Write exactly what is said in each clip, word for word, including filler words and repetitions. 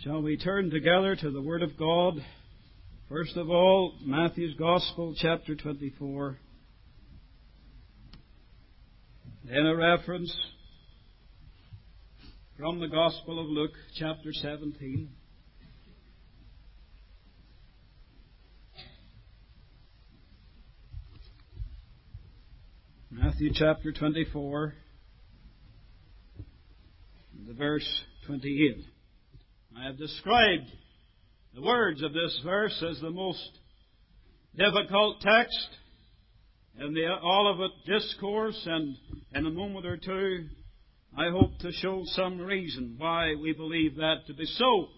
Shall we turn together to the Word of God? First of all, Matthew's Gospel, chapter twenty-four. Then a reference from the Gospel of Luke, chapter seventeen. Matthew chapter twenty-four, the verse twenty-eight. I have described the words of this verse as the most difficult text in the Olivet Discourse, and in a moment or two I hope to show some reason why we believe that to be so.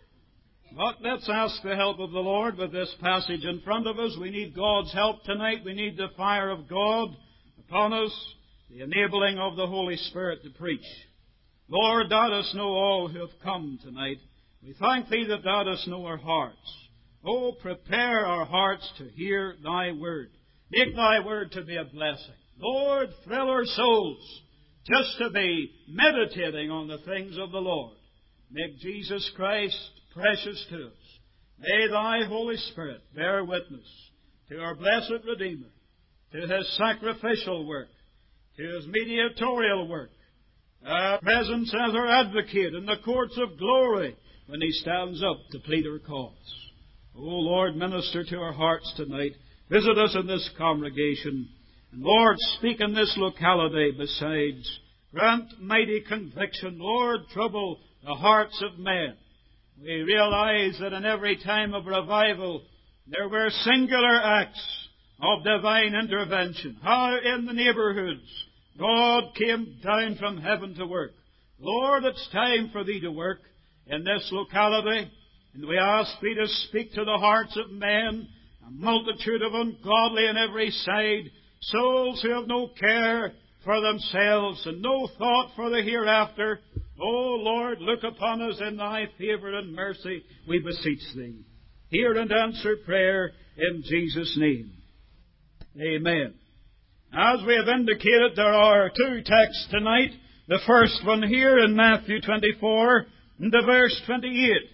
But let's ask the help of the Lord with this passage in front of us. We need God's help tonight. We need the fire of God upon us, the enabling of the Holy Spirit to preach. Lord, thou dost know all who have come tonight. We thank Thee that thou dost know our hearts. Oh, prepare our hearts to hear Thy word. Make Thy word to be a blessing. Lord, thrill our souls just to be meditating on the things of the Lord. Make Jesus Christ precious to us. May Thy Holy Spirit bear witness to our blessed Redeemer, to His sacrificial work, to His mediatorial work, our presence as our advocate in the courts of glory when He stands up to plead our cause. O Lord, minister to our hearts tonight. Visit us in this congregation. And Lord, speak in this locality besides. Grant mighty conviction. Lord, trouble the hearts of men. We realize that in every time of revival there were singular acts of divine intervention. How in the neighborhoods God came down from heaven to work. Lord, it's time for Thee to work in this locality, and we ask Thee to speak to the hearts of men, a multitude of ungodly on every side, souls who have no care for themselves and no thought for the hereafter. O Lord, look upon us in Thy favour and mercy, we beseech Thee. Hear and answer prayer in Jesus' name. Amen. As we have indicated, there are two texts tonight. The first one here in Matthew twenty-four, and the verse twenty-eight.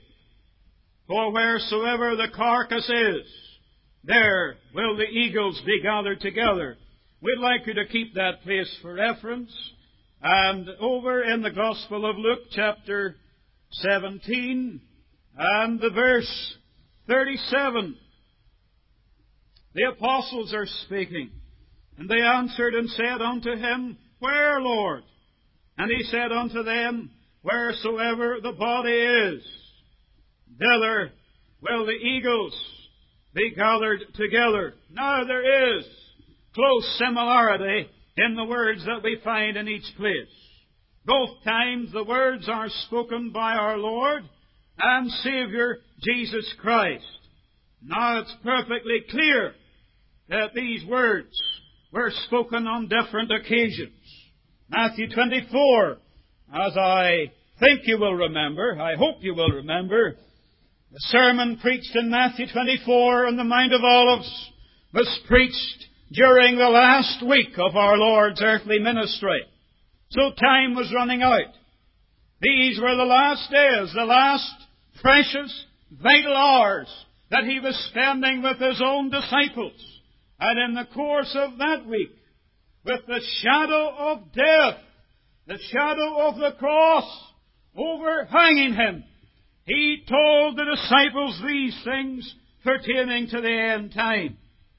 For wheresoever the carcass is, there will the eagles be gathered together. We'd like you to keep that place for reference. And over in the Gospel of Luke, chapter seventeen, and the verse thirty-seven, the apostles are speaking. And they answered and said unto Him, Where, Lord? And He said unto them, Wheresoever the body is, thither will the eagles be gathered together. Now there is close similarity in the words that we find in each place. Both times the words are spoken by our Lord and Saviour Jesus Christ. Now it's perfectly clear that these words were spoken on different occasions. Matthew twenty-four, as I think you will remember, I hope you will remember, the sermon preached in Matthew twenty-four on the Mount of Olives was preached during the last week of our Lord's earthly ministry. So time was running out. These were the last days, the last precious, vital hours that He was spending with His own disciples. And in the course of that week, with the shadow of death, the shadow of the cross overhanging Him, He told the disciples these things pertaining to the end time.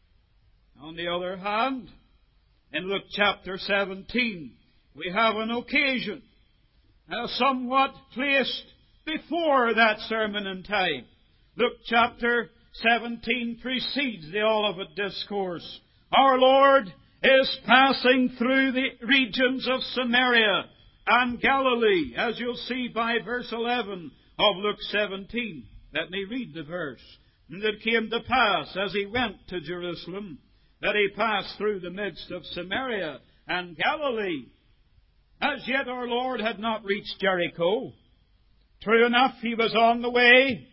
On the other hand, in Luke chapter seventeen, we have an occasion, uh, somewhat placed before that sermon in time. Luke chapter seventeen precedes the Olivet Discourse. Our Lord is passing through the regions of Samaria and Galilee, as you'll see by verse eleven of Luke seventeen. Let me read the verse. And it came to pass, as He went to Jerusalem, that He passed through the midst of Samaria and Galilee. As yet our Lord had not reached Jericho. True enough, He was on the way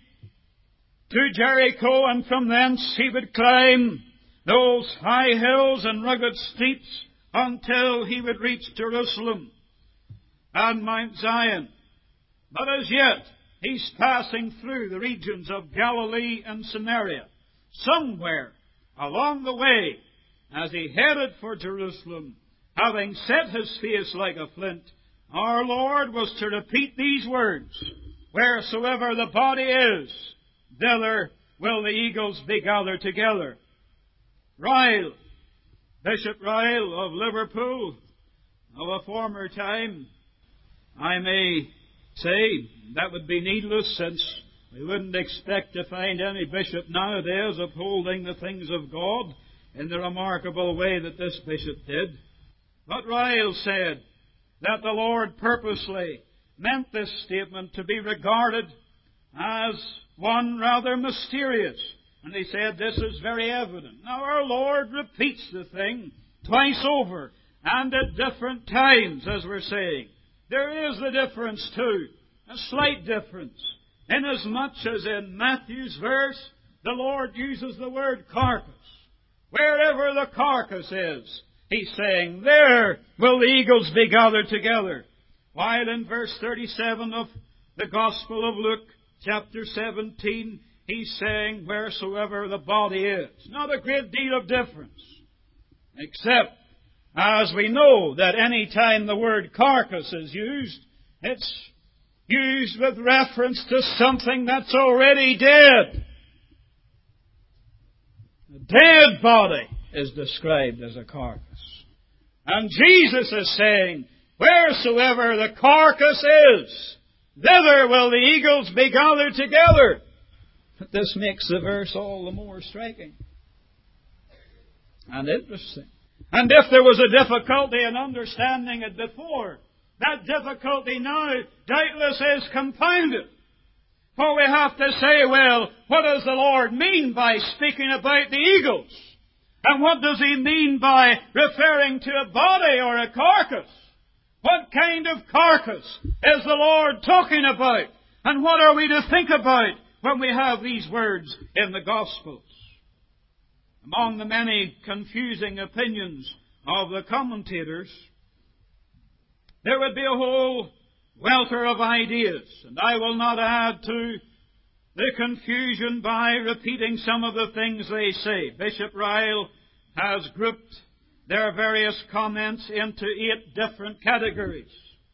to Jericho, and from thence He would climb those high hills and rugged steeps until He would reach Jerusalem and Mount Zion. But as yet, he's passing through the regions of Galilee and Samaria. Somewhere along the way, as he headed for Jerusalem, having set his face like a flint, our Lord was to repeat these words, "Wheresoever the body is, thither will the eagles be gathered together." Ryle, Bishop Ryle of Liverpool, of a former time, I may say that would be needless, since we wouldn't expect to find any bishop nowadays upholding the things of God in the remarkable way that this bishop did. But Ryle said that the Lord purposely meant this statement to be regarded as one rather mysterious. And he said this is very evident. Now our Lord repeats the thing twice over, and at different times, as we're saying. There is a difference too, a slight difference, inasmuch as in Matthew's verse, the Lord uses the word carcass. Wherever the carcass is, he's saying, there will the eagles be gathered together. While in verse thirty-seven of the Gospel of Luke, chapter seventeen, he's saying, wheresoever the body is. Not a great deal of difference, except as we know that any time the word carcass is used, it's used with reference to something that's already dead. A dead body is described as a carcass. And Jesus is saying, wheresoever the carcass is, thither will the eagles be gathered together. But this makes the verse all the more striking and interesting. And if there was a difficulty in understanding it before, that difficulty now doubtless is compounded. For we have to say, well, what does the Lord mean by speaking about the eagles? And what does He mean by referring to a body or a carcass? What kind of carcass is the Lord talking about? And what are we to think about when we have these words in the Gospels? Among the many confusing opinions of the commentators, there would be a whole welter of ideas, and I will not add to the confusion by repeating some of the things they say. Bishop Ryle has grouped their various comments into eight different categories.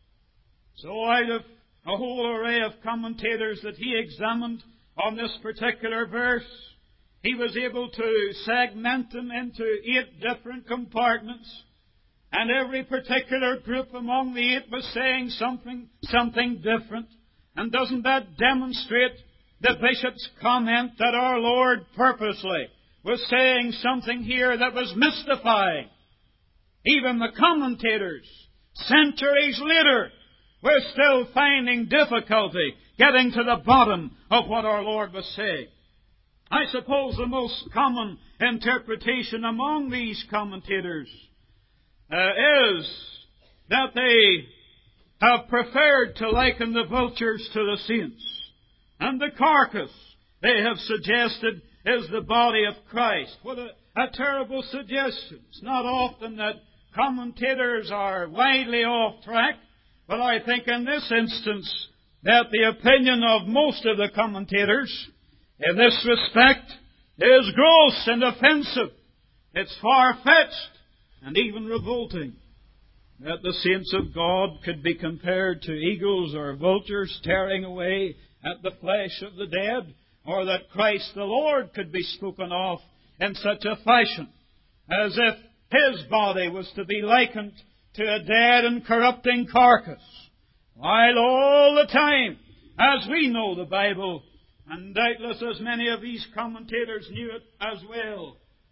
So out of a whole array of commentators that he examined on this particular verse, he was able to segment them into eight different compartments, and every particular group among the eight was saying something, something different. And doesn't that demonstrate the bishop's comment that our Lord purposely was saying something here that was mystifying? Even the commentators, centuries later, were still finding difficulty getting to the bottom of what our Lord was saying. I suppose the most common interpretation among these commentators uh, is that they have preferred to liken the vultures to the saints. And the carcass, they have suggested, is the body of Christ. What a, a terrible suggestion. It's not often that commentators are widely off track, but I think in this instance that the opinion of most of the commentators in this respect is gross and offensive. It's far-fetched and even revolting that the saints of God could be compared to eagles or vultures tearing away at the flesh of the dead, or that Christ the Lord could be spoken of in such a fashion as if His body was to be likened to a dead and corrupting carcass, while all the time, as we know the Bible, and doubtless as many of these commentators knew it as well,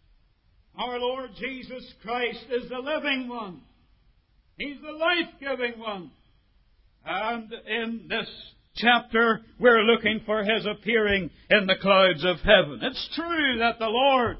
our Lord Jesus Christ is the living one. He's the life-giving one. And in this chapter, we're looking for His appearing in the clouds of heaven. It's true that the Lord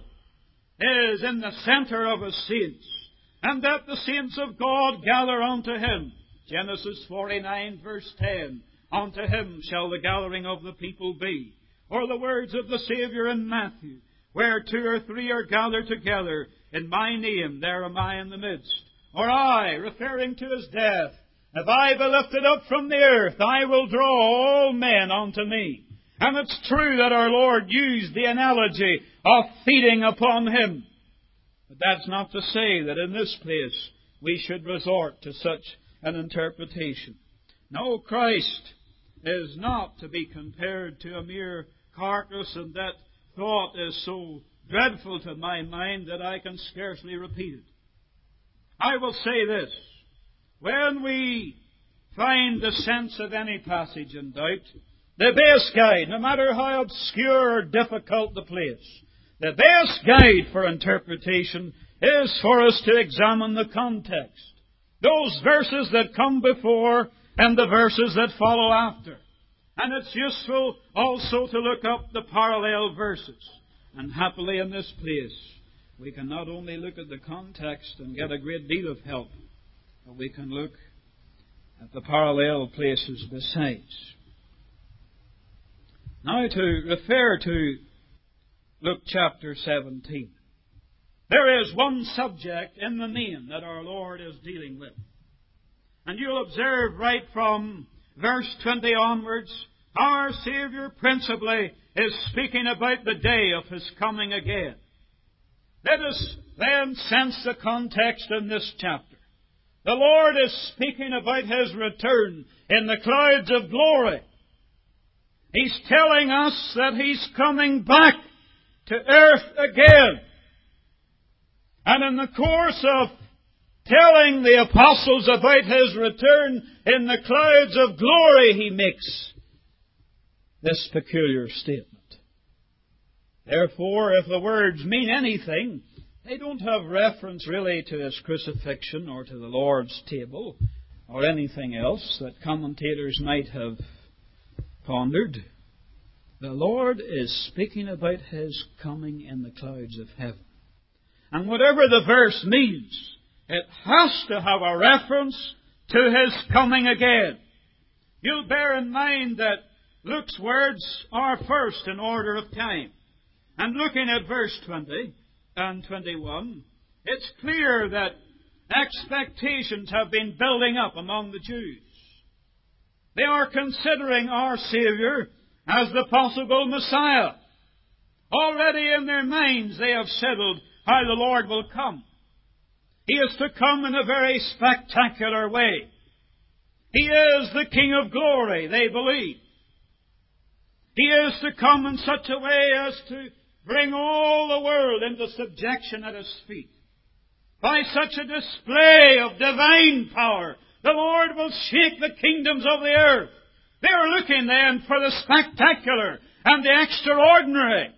is in the center of His saints, and that the saints of God gather unto Him. Genesis forty-nine, verse ten. Unto Him shall the gathering of the people be. Or the words of the Saviour in Matthew, where two or three are gathered together in my name, there am I in the midst. Or I, referring to His death, If I be lifted up from the earth, I will draw all men unto me. And it's true that our Lord used the analogy of feeding upon Him. But that's not to say that in this place we should resort to such an interpretation. No, Christ is not to be compared to a mere carcass, and that thought is so dreadful to my mind that I can scarcely repeat it. I will say this. When we find the sense of any passage in doubt, the best guide, no matter how obscure or difficult the place, the best guide for interpretation is for us to examine the context. Those verses that come before and the verses that follow after. And it's useful also to look up the parallel verses. And happily in this place, we can not only look at the context and get a great deal of help, but we can look at the parallel places besides. Now to refer to Luke chapter seventeen. There is one subject in the main that our Lord is dealing with. And you'll observe right from verse twenty onwards, our Savior principally is speaking about the day of His coming again. Let us then sense the context in this chapter. The Lord is speaking about His return in the clouds of glory. He's telling us that He's coming back to earth again. And in the course of telling the apostles about His return in the clouds of glory, He makes this peculiar statement. Therefore, if the words mean anything, they don't have reference really to His crucifixion or to the Lord's table or anything else that commentators might have pondered. The Lord is speaking about His coming in the clouds of heaven. And whatever the verse means, it has to have a reference to His coming again. You'll bear in mind that Luke's words are first in order of time. And looking at verse twenty and twenty-one, it's clear that expectations have been building up among the Jews. They are considering our Savior as the possible Messiah. Already in their minds they have settled how the Lord will come. He is to come in a very spectacular way. He is the King of glory, they believe. He is to come in such a way as to bring all the world into subjection at His feet. By such a display of divine power, the Lord will shake the kingdoms of the earth. They are looking then for the spectacular and the extraordinary.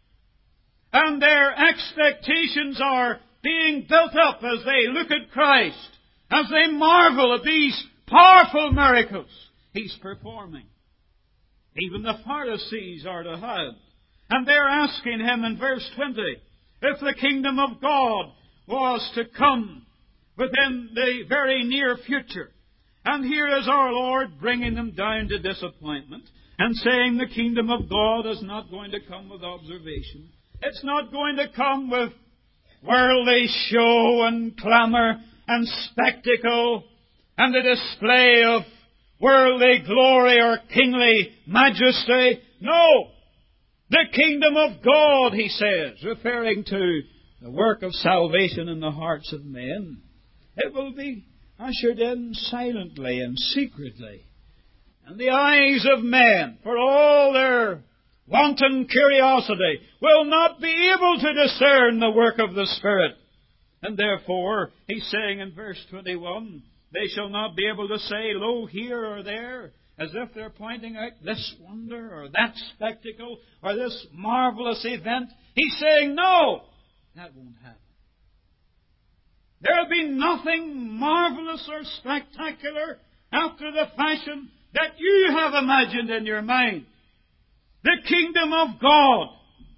And their expectations are being built up as they look at Christ, as they marvel at these powerful miracles He's performing. Even the Pharisees are to have. And they're asking Him in verse twenty, if the kingdom of God was to come within the very near future. And here is our Lord bringing them down to disappointment and saying the kingdom of God is not going to come with observation. It's not going to come with worldly show and clamour and spectacle and the display of worldly glory or kingly majesty. No! The kingdom of God, He says, referring to the work of salvation in the hearts of men, it will be ushered in silently and secretly. And the eyes of men, for all their wanton curiosity, will not be able to discern the work of the Spirit. And therefore, He's saying in verse twenty-one, they shall not be able to say, lo, here or there, as if they're pointing out this wonder or that spectacle or this marvelous event. He's saying, no, that won't happen. There'll be nothing marvelous or spectacular after the fashion that you have imagined in your mind. The kingdom of God,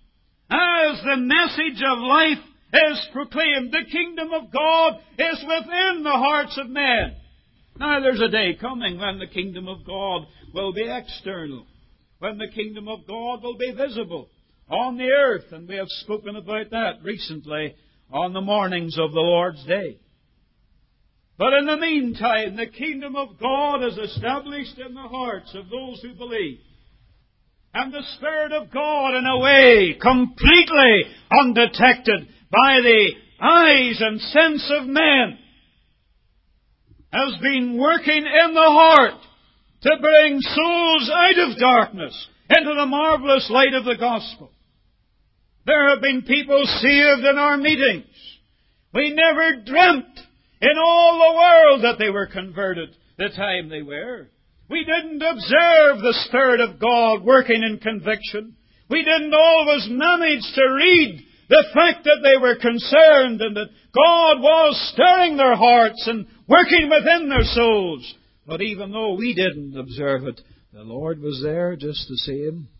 as the message of life is proclaimed, the kingdom of God is within the hearts of men. Now there's a day coming when the kingdom of God will be external, when the kingdom of God will be visible on the earth, and we have spoken about that recently on the mornings of the Lord's Day. But in the meantime, the kingdom of God is established in the hearts of those who believe. And the Spirit of God, in a way completely undetected by the eyes and sense of men, has been working in the heart to bring souls out of darkness into the marvelous light of the gospel. There have been people saved in our meetings. We never dreamt in all the world that they were converted the time they were. We didn't observe the Spirit of God working in conviction. We didn't always manage to read the fact that they were concerned and that God was stirring their hearts and working within their souls. But even though we didn't observe it, the Lord was there just the same.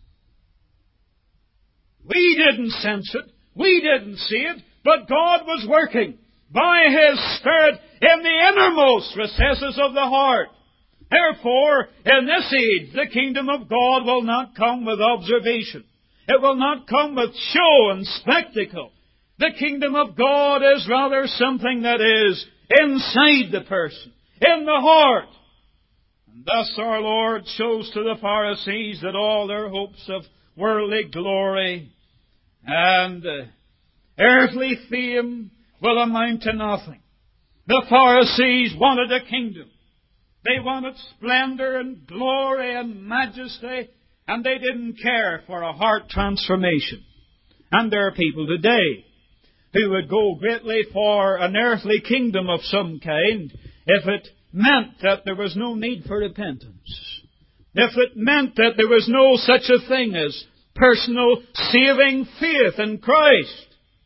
We didn't sense it. We didn't see it. But God was working by His Spirit in the innermost recesses of the heart. Therefore, in this age, the kingdom of God will not come with observation. It will not come with show and spectacle. The kingdom of God is rather something that is inside the person, in the heart. And thus our Lord shows to the Pharisees that all their hopes of worldly glory and uh, earthly fame will amount to nothing. The Pharisees wanted a kingdom. They wanted splendor and glory and majesty, and they didn't care for a heart transformation. And there are people today who would go greatly for an earthly kingdom of some kind if it meant that there was no need for repentance. If it meant that there was no such a thing as personal saving faith in Christ.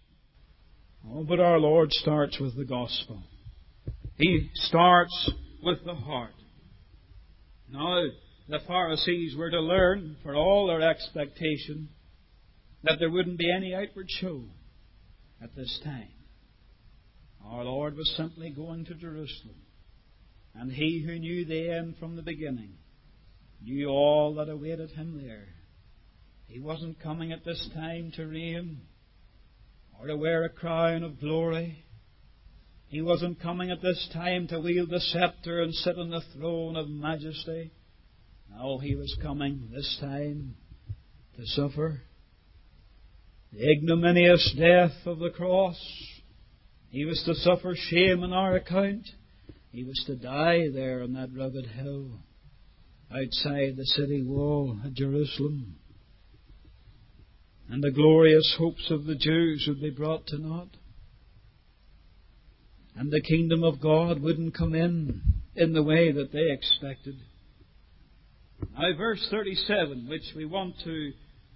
Oh, but our Lord starts with the gospel. He starts with the heart. Now, the Pharisees were to learn, for all their expectation, that there wouldn't be any outward show at this time. Our Lord was simply going to Jerusalem. And He who knew the end from the beginning knew all that awaited Him there. He wasn't coming at this time to reign or to wear a crown of glory. He wasn't coming at this time to wield the scepter and sit on the throne of majesty. No, He was coming this time to suffer the ignominious death of the cross. He was to suffer shame on our account. He was to die there on that rugged hill outside the city wall at Jerusalem. And the glorious hopes of the Jews would be brought to naught. And the kingdom of God wouldn't come in in the way that they expected. Now, verse thirty-seven, which we want to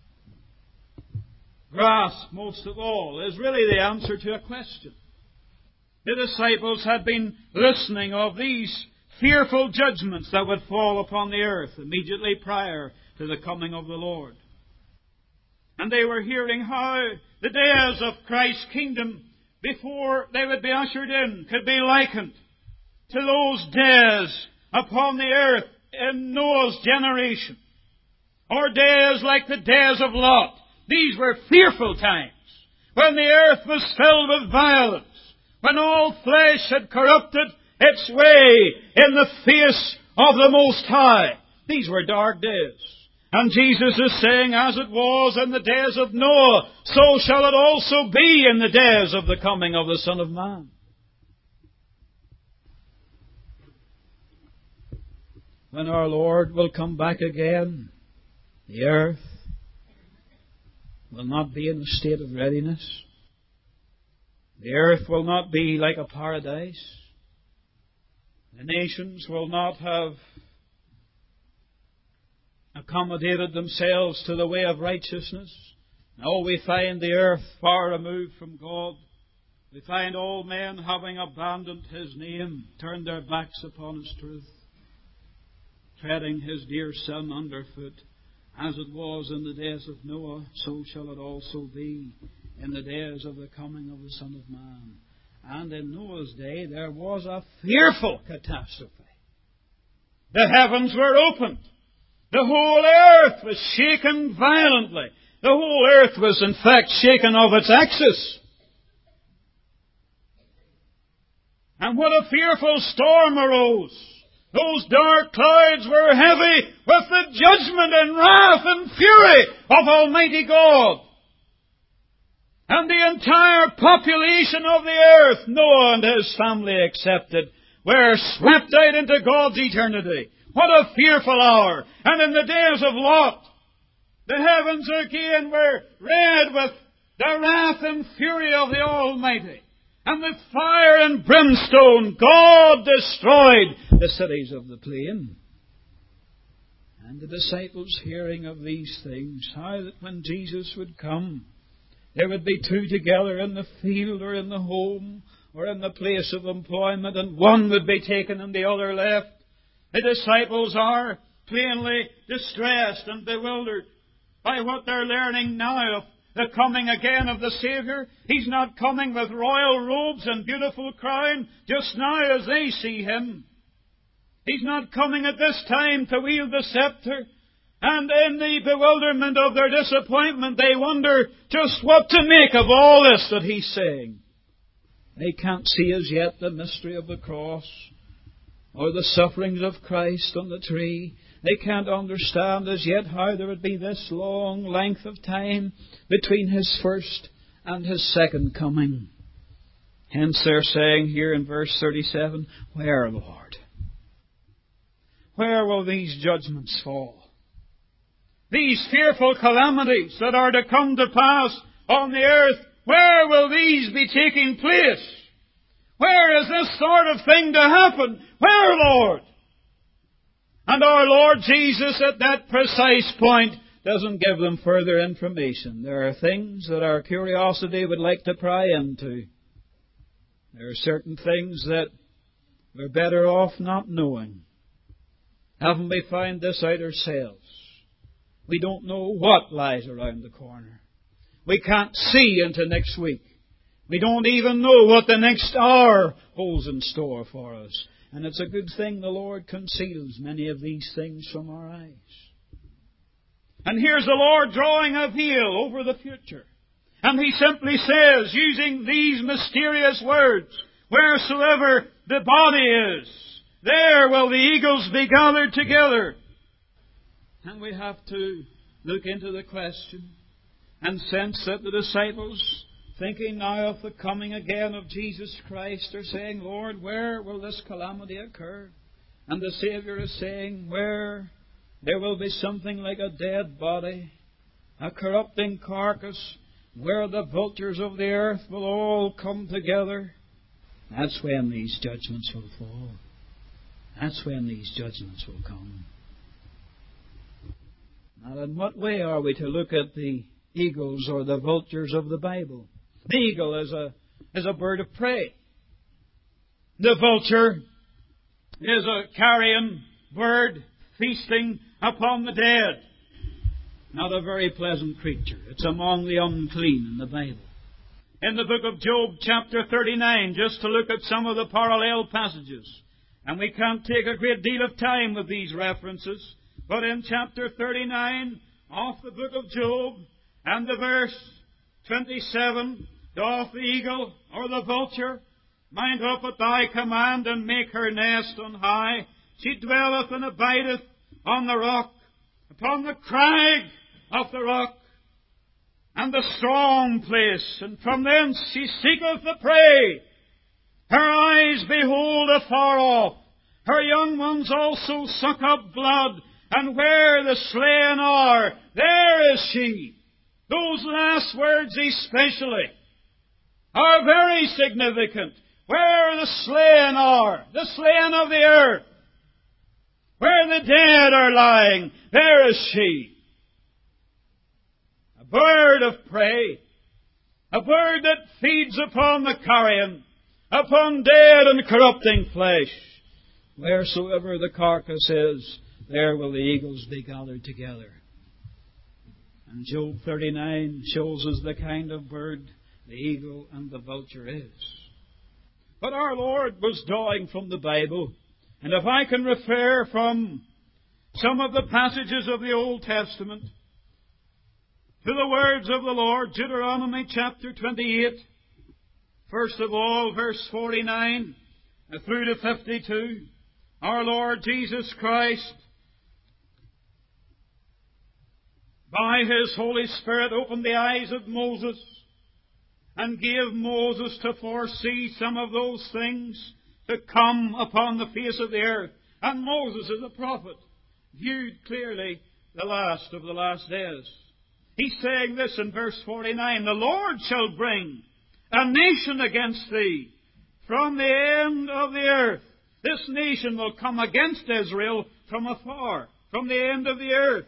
grasp most of all, is really the answer to a question. The disciples had been listening of these fearful judgments that would fall upon the earth immediately prior to the coming of the Lord. And they were hearing how the days of Christ's kingdom, before they would be ushered in, could be likened to those days upon the earth in Noah's generation, or days like the days of Lot. These were fearful times, when the earth was filled with violence, when all flesh had corrupted its way in the face of the Most High. These were dark days. And Jesus is saying, as it was in the days of Noah, so shall it also be in the days of the coming of the Son of Man. When our Lord will come back again, the earth will not be in a state of readiness. The earth will not be like a paradise. The nations will not have accommodated themselves to the way of righteousness. No, we find the earth far removed from God. We find all men having abandoned His name, turned their backs upon His truth, treading His dear Son underfoot. As it was in the days of Noah, so shall it also be in the days of the coming of the Son of Man. And in Noah's day there was a fearful catastrophe. The heavens were opened. The whole earth was shaken violently. The whole earth was in fact shaken off its axis. And what a fearful storm arose! Those dark clouds were heavy with the judgment and wrath and fury of Almighty God. And the entire population of the earth, Noah and his family excepted, were swept out into God's eternity. What a fearful hour! And in the days of Lot, the heavens again were red with the wrath and fury of the Almighty. And with fire and brimstone, God destroyed the cities of the plain. And the disciples, hearing of these things, how that when Jesus would come, there would be two together in the field or in the home or in the place of employment, and one would be taken and the other left. The disciples are plainly distressed and bewildered by what they're learning now of the coming again of the Saviour. He's not coming with royal robes and beautiful crown just now as they see Him. He's not coming at this time to wield the sceptre. And in the bewilderment of their disappointment, they wonder just what to make of all this that He's saying. They can't see as yet the mystery of the cross or the sufferings of Christ on the tree. They can't understand as yet how there would be this long length of time between His first and His second coming. Hence they're saying here in verse thirty-seven, "Where, Lord? Where will these judgments fall? These fearful calamities that are to come to pass on the earth, where will these be taking place? Where is this sort of thing to happen? Where, Lord?" And our Lord Jesus at that precise point doesn't give them further information. There are things that our curiosity would like to pry into. There are certain things that we're better off not knowing. Haven't we found this out ourselves? We don't know what lies around the corner. We can't see into next week. We don't even know what the next hour holds in store for us. And it's a good thing the Lord conceals many of these things from our eyes. And here's the Lord drawing a veil over the future. And He simply says, using these mysterious words, "Wheresoever the body is, there will the eagles be gathered together." And we have to look into the question and sense that the disciples, thinking now of the coming again of Jesus Christ, are saying, "Lord, where will this calamity occur?" And the Saviour is saying, "Where there will be something like a dead body, a corrupting carcass, where the vultures of the earth will all come together. That's when these judgments will fall. That's when these judgments will come." Now, in what way are we to look at the eagles or the vultures of the Bible? The eagle is a, is a bird of prey. The vulture is a carrion bird feasting upon the dead. Not a very pleasant creature. It's among the unclean in the Bible. In the book of Job, chapter thirty-nine, just to look at some of the parallel passages, and we can't take a great deal of time with these references, but in chapter thirty-nine of the book of Job, and the verse twenty-seven, "Doth the eagle or the vulture mount up at thy command, and make her nest on high? She dwelleth and abideth on the rock, upon the crag of the rock, and the strong place, and from thence she seeketh the prey. Her eyes behold afar off, her young ones also suck up blood, and where the slain are, there is she." Those last words especially are very significant. Where the slain are, the slain of the earth, where the dead are lying, there is she. A bird of prey, a bird that feeds upon the carrion, upon dead and corrupting flesh. Wheresoever the carcass is, there will the eagles be gathered together. And Job thirty-nine shows us the kind of bird the eagle and the vulture is. But our Lord was drawing from the Bible, and if I can refer from some of the passages of the Old Testament to the words of the Lord, Deuteronomy chapter twenty-eight, first of all, verse forty-nine, through to fifty-two, our Lord Jesus Christ, by His Holy Spirit, opened the eyes of Moses and gave Moses to foresee some of those things to come upon the face of the earth. And Moses, as a prophet, viewed clearly the last of the last days. He's saying this in verse forty-nine, "The Lord shall bring a nation against thee from the end of the earth." This nation will come against Israel from afar, from the end of the earth.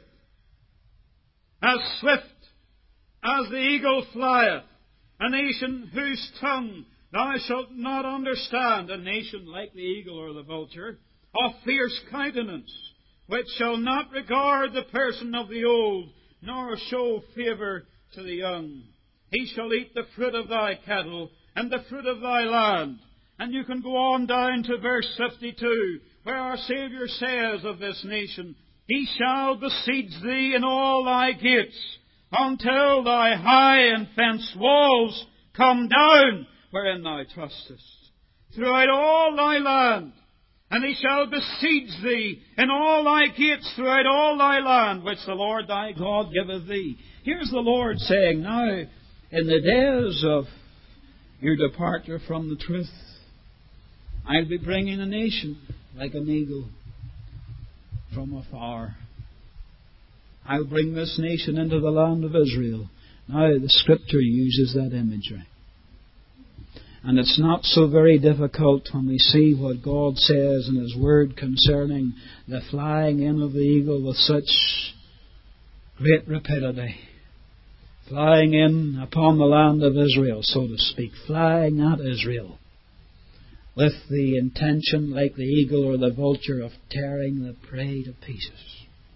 "As swift as the eagle flieth, a nation whose tongue thou shalt not understand," a nation like the eagle or the vulture, "of fierce countenance, which shall not regard the person of the old, nor show favour to the young. He shall eat the fruit of thy cattle, and the fruit of thy land." And you can go on down to verse fifty-two, where our Saviour says of this nation, "He shall besiege thee in all thy gates, until thy high and fenced walls come down, wherein thou trustest, throughout all thy land. And he shall besiege thee in all thy gates throughout all thy land, which the Lord thy God giveth thee." Here's the Lord saying, now, in the days of your departure from the truth, I'll be bringing a nation like an eagle from afar. I'll bring this nation into the land of Israel. Now, the Scripture uses that imagery. And it's not so very difficult when we see what God says in His Word concerning the flying in of the eagle with such great rapidity. Flying in upon the land of Israel, so to speak. Flying at Israel, with the intention, like the eagle or the vulture, of tearing the prey to pieces.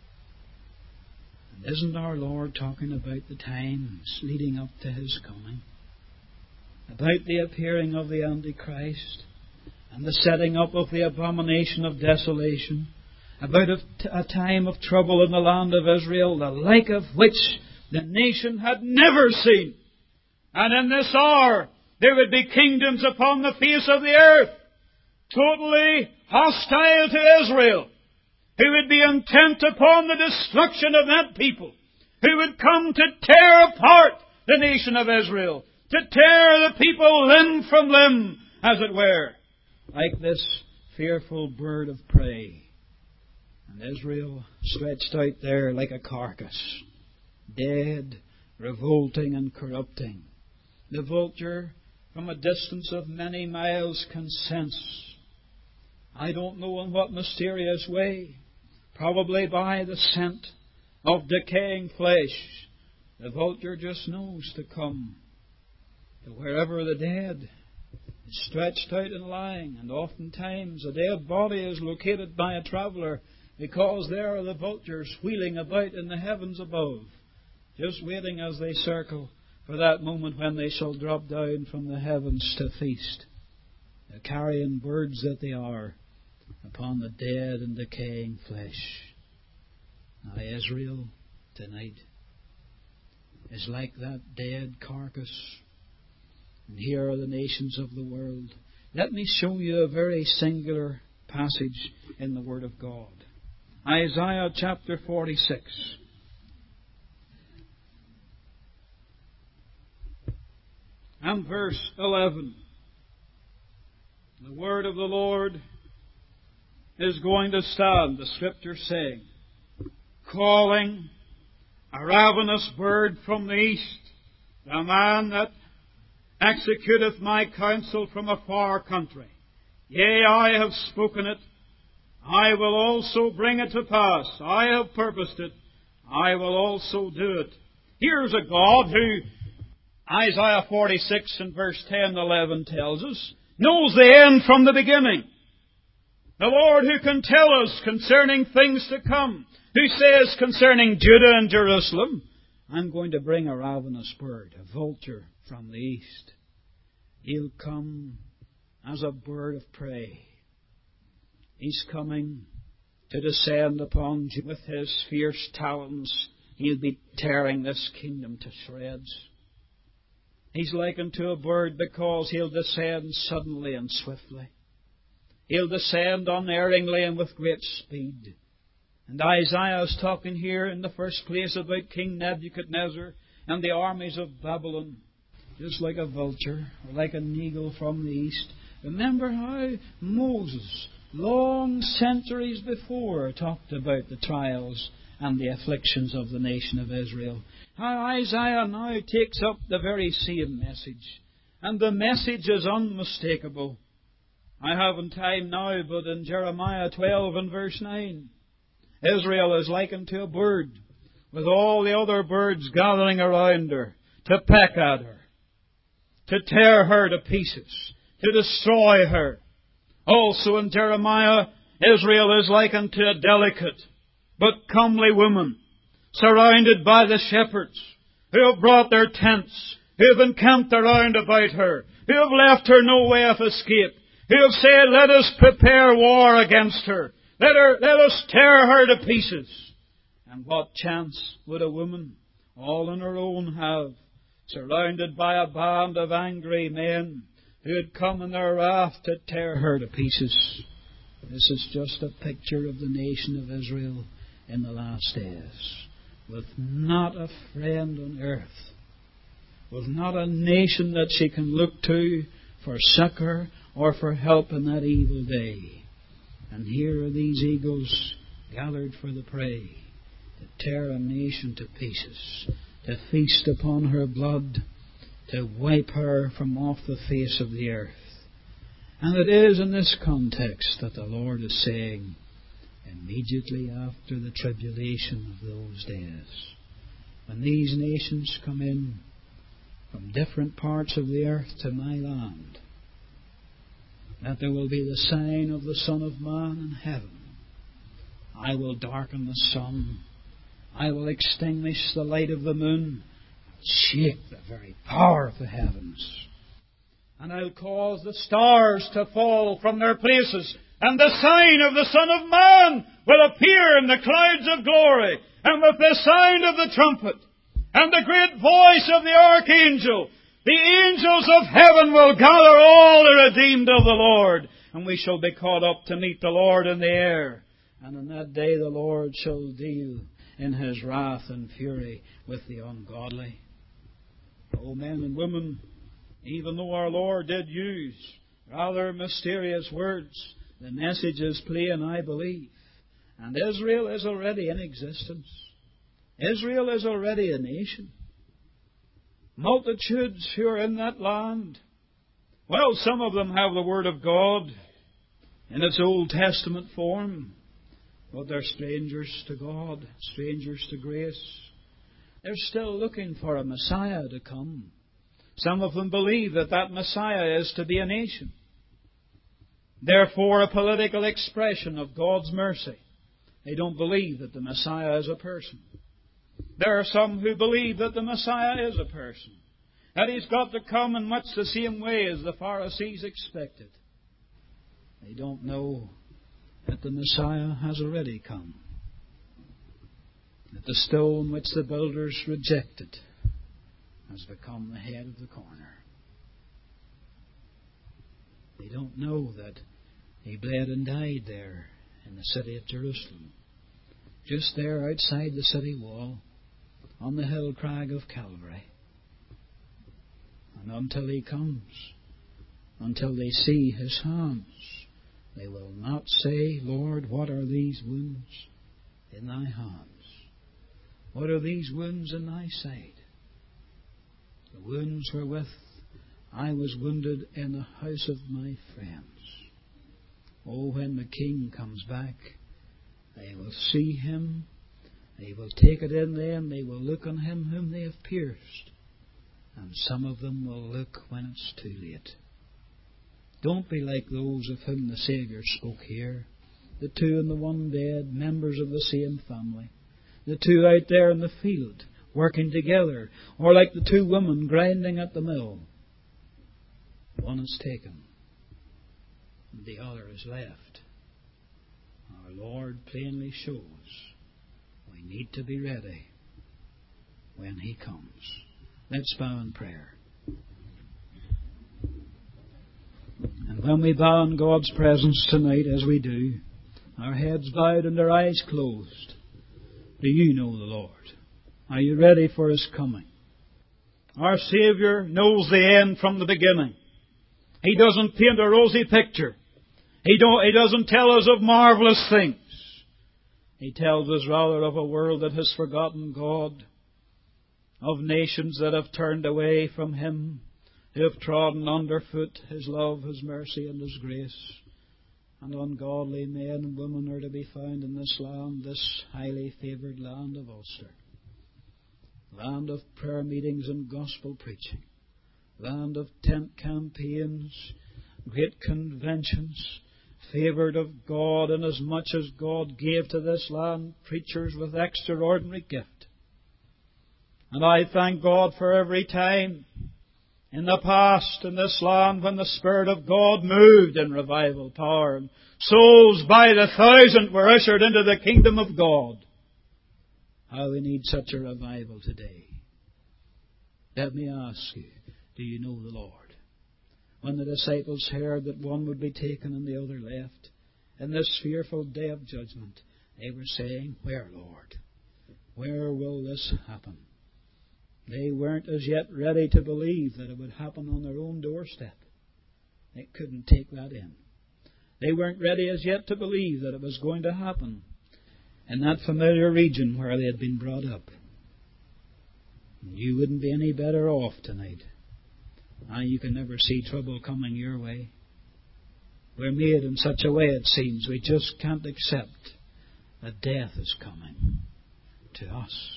And isn't our Lord talking about the times leading up to His coming? About the appearing of the Antichrist and the setting up of the abomination of desolation, about a, t- a time of trouble in the land of Israel, the like of which the nation had never seen. And in this hour there would be kingdoms upon the face of the earth, totally hostile to Israel, who would be intent upon the destruction of that people, who would come to tear apart the nation of Israel, to tear the people limb from limb, as it were, like this fearful bird of prey. And Israel stretched out there like a carcass, dead, revolting and corrupting. The vulture, from a distance of many miles, can sense, I don't know in what mysterious way, probably by the scent of decaying flesh, the vulture just knows to come to wherever the dead is stretched out and lying. And oftentimes a dead body is located by a traveller, because there are the vultures wheeling about in the heavens above, just waiting as they circle for that moment when they shall drop down from the heavens to feast, the carrion birds that they are, upon the dead and decaying flesh. Now Israel tonight is like that dead carcass. And here are the nations of the world. Let me show you a very singular passage in the Word of God. Isaiah chapter forty-six. And verse eleven. The Word of the Lord is going to stand, the Scripture saying, calling a ravenous bird from the east, the man that executeth my counsel from a far country. Yea, I have spoken it, I will also bring it to pass. I have purposed it, I will also do it. Here's a God who, Isaiah forty-six and verse ten and eleven tells us, knows the end from the beginning. The Lord who can tell us concerning things to come, who says concerning Judah and Jerusalem, I'm going to bring a ravenous bird, a vulture from the east. He'll come as a bird of prey. He's coming to descend upon Judah with his fierce talons. He'll be tearing this kingdom to shreds. He's likened to a bird because he'll descend suddenly and swiftly. He'll descend unerringly and with great speed. And Isaiah is talking here in the first place about King Nebuchadnezzar and the armies of Babylon. Just like a vulture or like an eagle from the east. Remember how Moses, long centuries before, talked about the trials and the afflictions of the nation of Israel. How Isaiah now takes up the very same message. And the message is unmistakable. I haven't time now, but in Jeremiah twelve and verse nine, Israel is likened to a bird, with all the other birds gathering around her, to peck at her, to tear her to pieces, to destroy her. Also in Jeremiah, Israel is likened to a delicate but comely woman, surrounded by the shepherds, who have brought their tents, who have encamped around about her, who have left her no way of escape, who have said, let us prepare war against her, let her, let us tear her to pieces. And what chance would a woman, all on her own, have, surrounded by a band of angry men who had come in their wrath to tear her to pieces? This is just a picture of the nation of Israel in the last days, with not a friend on earth, with not a nation that she can look to for succor or for help in that evil day. And here are these eagles gathered for the prey, to tear a nation to pieces, to feast upon her blood, to wipe her from off the face of the earth. And it is in this context that the Lord is saying, immediately after the tribulation of those days, when these nations come in from different parts of the earth to my land, that there will be the sign of the Son of Man in heaven. I will darken the sun. I will extinguish the light of the moon, shake the very power of the heavens. And I'll cause the stars to fall from their places, and the sign of the Son of Man will appear in the clouds of glory, and with the sound of the trumpet, and the great voice of the archangel, the angels of heaven will gather all the redeemed of the Lord, and we shall be caught up to meet the Lord in the air. And in that day the Lord shall deal in His wrath and fury with the ungodly. O men and women, even though our Lord did use rather mysterious words, the message is plain, I believe. And Israel is already in existence. Israel is already a nation. Multitudes who are in that land. Well, some of them have the Word of God in its Old Testament form, but they're strangers to God, strangers to grace. They're still looking for a Messiah to come. Some of them believe that that Messiah is to be a nation. Therefore, a political expression of God's mercy. They don't believe that the Messiah is a person. There are some who believe that the Messiah is a person, that He's got to come in much the same way as the Pharisees expected. They don't know that the Messiah has already come, that the stone which the builders rejected has become the head of the corner. They don't know that He bled and died there in the city of Jerusalem, just there outside the city wall, on the hill crag of Calvary. And until He comes, until they see His hands, they will not say, Lord, what are these wounds in Thy hands? What are these wounds in Thy side? The wounds wherewith I was wounded in the house of my friends. Oh, when the King comes back, they will see Him. They will take it in them. They will look on Him whom they have pierced. And some of them will look when it's too late. Don't be like those of whom the Saviour spoke here. The two in the one bed, members of the same family. The two out there in the field, working together. Or like the two women grinding at the mill. One is taken, and the other is left. Our Lord plainly shows we need to be ready when He comes. Let's bow in prayer. And When we bow in God's presence tonight, as we do, our heads bowed and our eyes closed, do you know the Lord? Are you ready for His coming? Our Saviour knows the end from the beginning. He doesn't paint a rosy picture. He, don't, he doesn't tell us of marvelous things. He tells us rather of a world that has forgotten God, of nations that have turned away from Him, who have trodden underfoot His love, His mercy, and His grace. And ungodly men and women are to be found in this land, this highly favoured land of Ulster. Land of prayer meetings and gospel preaching. Land of tent campaigns, great conventions, favoured of God, and as much as God gave to this land, preachers with extraordinary gift. And I thank God for every time in the past in this land when the Spirit of God moved in revival power, and souls by the thousand were ushered into the kingdom of God. How we need such a revival today. Let me ask you, do you know the Lord? When the disciples heard that one would be taken and the other left, in this fearful day of judgment, they were saying, "Where, Lord? Where will this happen?" They weren't as yet ready to believe that it would happen on their own doorstep. They couldn't take that in. They weren't ready as yet to believe that it was going to happen in that familiar region where they had been brought up. You wouldn't be any better off tonight. Now, you can never see trouble coming your way. We're made in such a way, it seems, we just can't accept that death is coming to us.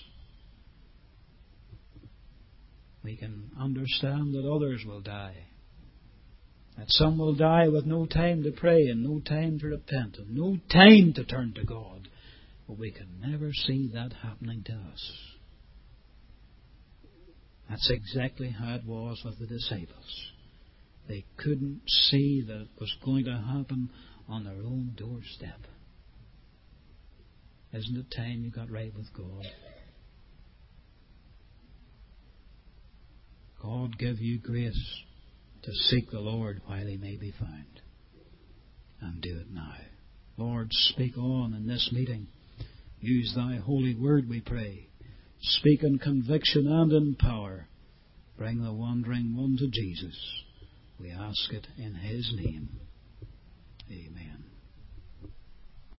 We can understand that others will die. That some will die with no time to pray and no time to repent and no time to turn to God. But we can never see that happening to us. That's exactly how it was with the disciples. They couldn't see that it was going to happen on their own doorstep. Isn't it time you got right with God? God give you grace to seek the Lord while He may be found. And do it now. Lord, speak on in this meeting. Use Thy holy word, we pray. Speak in conviction and in power. Bring the wandering one to Jesus. We ask it in His name. Amen.